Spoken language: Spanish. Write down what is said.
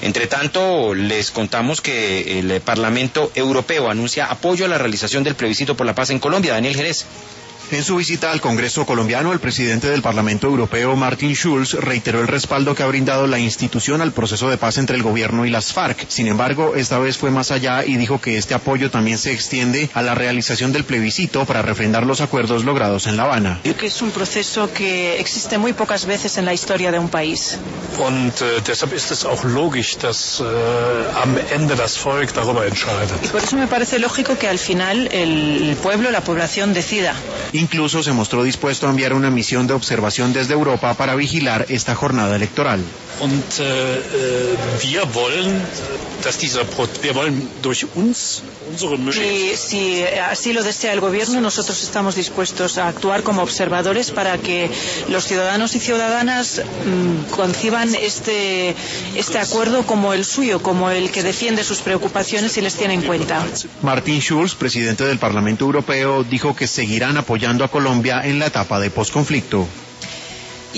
Entre tanto, les contamos que el Parlamento Europeo anuncia apoyo a la realización del plebiscito por la paz en Colombia. Daniel Jerez. En su visita al Congreso colombiano, el presidente del Parlamento Europeo, Martin Schulz, reiteró el respaldo que ha brindado la institución al proceso de paz entre el gobierno y las FARC. Sin embargo, esta vez fue más allá y dijo que este apoyo también se extiende a la realización del plebiscito para refrendar los acuerdos logrados en La Habana. Que es un proceso que existe muy pocas veces en la historia de un país. Und deshalb ist es auch logisch, dass am Ende das Volk darüber entscheidet. Y por eso me parece lógico que al final el pueblo, la población decida. Incluso se mostró dispuesto a enviar una misión de observación desde Europa para vigilar esta jornada electoral. Und wir wollen, wir wollen durch uns unsere Mischung. Y si así lo desea el gobierno, nosotros estamos dispuestos a actuar como observadores para que los ciudadanos y ciudadanas conciban este acuerdo como el suyo, como el que defiende sus preocupaciones y les tiene en cuenta. Martin Schulz, presidente del Parlamento Europeo, dijo que seguirán apoyando a Colombia en la etapa de posconflicto.